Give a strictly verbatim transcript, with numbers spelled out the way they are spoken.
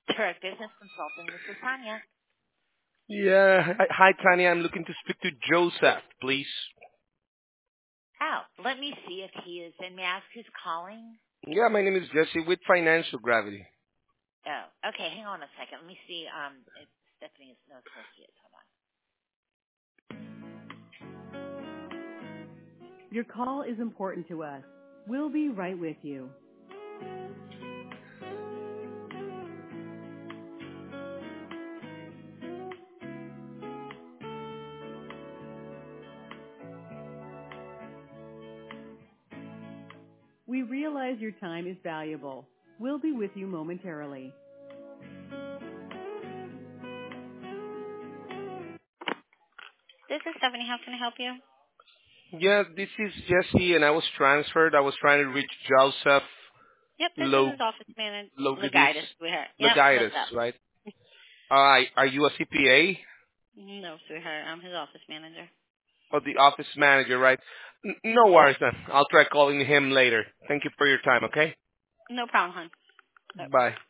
Direct Business Consulting. This is Tanya. Yeah. Hi, hi, Tanya. I'm looking to speak to Joseph, please. Oh, let me see if he is in. May I ask who's calling? Yeah, my name is Jesse with Financial Gravity. Oh, okay. Hang on a second. Let me see. Um, if Stephanie is no associate. Hold on. Your call is important to us. We'll be right with you. We realize your time is valuable. We'll be with you momentarily. This is Stephanie. How can I help you? Yeah, this is Jesse, and I was transferred. I was trying to reach Joseph Yep, this is Log his office manager. Logidis Legitis, sweetheart. Yep, Logidis, what's up? right? Uh, are you a C P A No, sweetheart. I'm his office manager. or the office manager, right? N- no worries, then. I'll try calling him later. Thank you for your time, okay? No problem, hon. Bye.